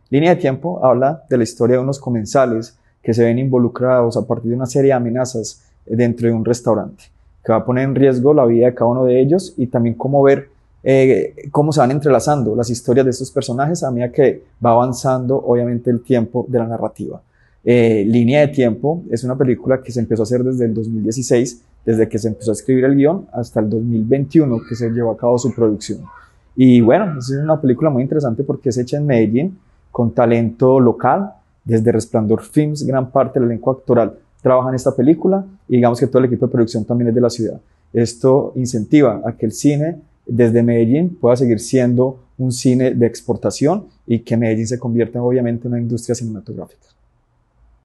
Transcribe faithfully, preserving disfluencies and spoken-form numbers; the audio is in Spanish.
Línea de tiempo habla de la historia de unos comensales que se ven involucrados a partir de una serie de amenazas dentro de un restaurante, que va a poner en riesgo la vida de cada uno de ellos y también cómo ver eh, cómo se van entrelazando las historias de estos personajes a medida que va avanzando, obviamente, el tiempo de la narrativa. Eh, Línea de tiempo es una película que se empezó a hacer desde el dos mil dieciséis, desde que se empezó a escribir el guión hasta el dos mil veintiuno que se llevó a cabo su producción. Y bueno, es una película muy interesante porque es hecha en Medellín, con talento local. Desde Resplandor Films, gran parte del elenco actoral trabaja en esta película y digamos que todo el equipo de producción también es de la ciudad. Esto incentiva a que el cine desde Medellín pueda seguir siendo un cine de exportación y que Medellín se convierta obviamente en una industria cinematográfica.